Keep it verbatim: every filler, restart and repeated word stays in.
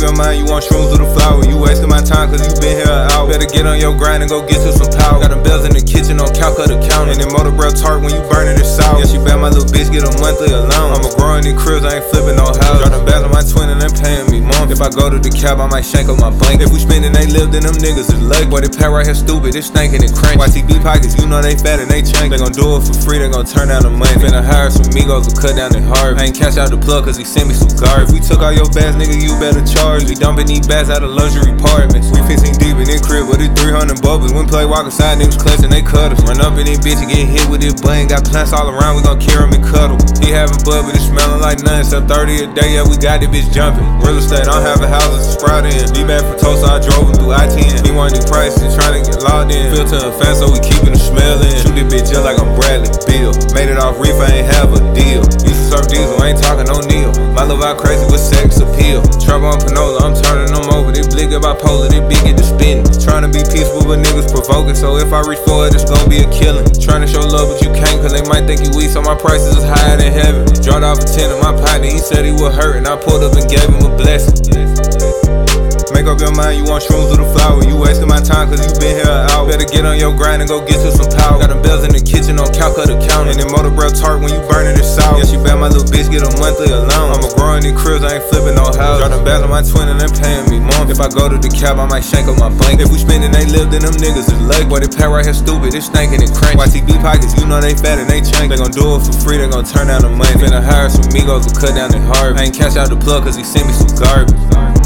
up your mind, you want shrooms with a flower. You wasting my time cause you been here an hour. Better get on your grind and go get you some power. Got them bells in the kitchen on calc of the counter. And then motor bro tart when you burning it sour. Yeah, she bad, my little bitch get a monthly allowance. I'ma grow in these cribs, I ain't flipping no house. Drop them bags on my twin and they paying me month. If I go to the cab, I might shank up my blanket. If we spendin', they live, then them niggas is lucky. Boy, they pack right here stupid, they stinking and crank. Y T B pockets, you know they fat and they chank. They gon' do it for free, they gon' turn down the money. Finna hire some Migos to cut down their heart. I ain't cash out the plug cause he sent me some garbage. If we took all your bags, nigga, you better charge. We dumping these bags out of luxury apartments. We fifteen deep in this crib with it three hundred bubbles. When play walk inside, niggas clutching, they cut us. Run up in this bitch and get hit with this button. Got plants all around, we gon' carry him and cuddle. He having bud, but it smelling like nothing. Except thirty a day, yeah, we got this bitch jumping. Real estate, I don't have a house to sprout in. D back for Tulsa, I drove him through I ten. He wanted the prices, trying to get locked in. Filter and fast, so we keeping the smell in. Shoot this bitch just like I'm Bradley Bill. Made it off reef, I ain't have a deal. Used to surf diesel, I ain't talking no Neil. My love out crazy with sex appeal. Trouble on Panola, I'm turning them over. They blick about polar, they big get to spinning. Trying to be peaceful, but niggas provoking. So if I reach for it, it's gonna be a killing. Trying to show love, but you can't, cause they might think you weak. So my prices is higher than heaven. Dropped off a ten in my partner, he said he would hurt, and I pulled up and gave him a blessing. Make up your mind, you want shrooms with a flower. You wasting my time cause you been here an hour. Better get on your grind and go get you some power. Got them bells in the kitchen on calc of the counter. And then motor bro tart when you burning it sour. Yeah, she bad, my little bitch get a monthly allowance. I'ma grow in these cribs, I ain't flipping no house. Drop them bags on my twin and they paying me month. If I go to the cab, I might shank up my blanket. If we spendin', they live, then them niggas is lucky. Boy, they pack right here stupid, they stinking and crank. Y T B pockets, you know they fat and they chank. They gon' do it for free, they gon' turn down the money. Finna hire some Migos to cut down their heart. I ain't cash out the plug cause he sent me some garbage.